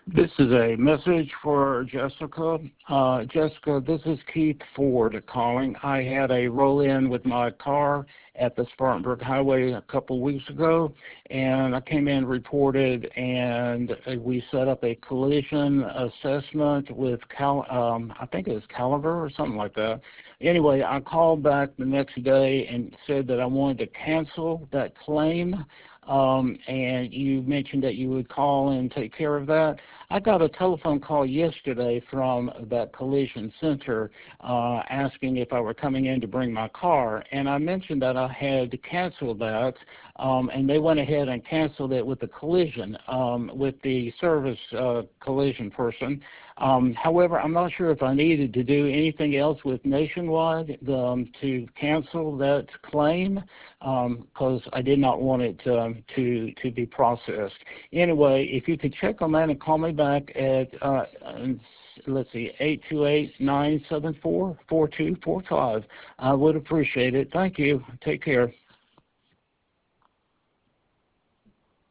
This is a message for Jessica. Jessica, this is Keith Ford calling. I had a roll-in with my car at the Spartanburg Highway a couple weeks ago, and I came in, reported, and we set up a collision assessment with I think it was Caliber or something like that. Anyway, I called back the next day and said that I wanted to cancel that claim. And you mentioned that you would call and take care of that. I got a telephone call yesterday from that collision center asking if I were coming in to bring my car, and I mentioned that I had to cancel that, and they went ahead and canceled it with the collision, with the service collision person. However, I'm not sure if I needed to do anything else with Nationwide to cancel that claim, because I did not want it to be processed. Anyway, if you could check on that and call me back at, let's see, 828-974-4245. I would appreciate it. Thank you. Take care.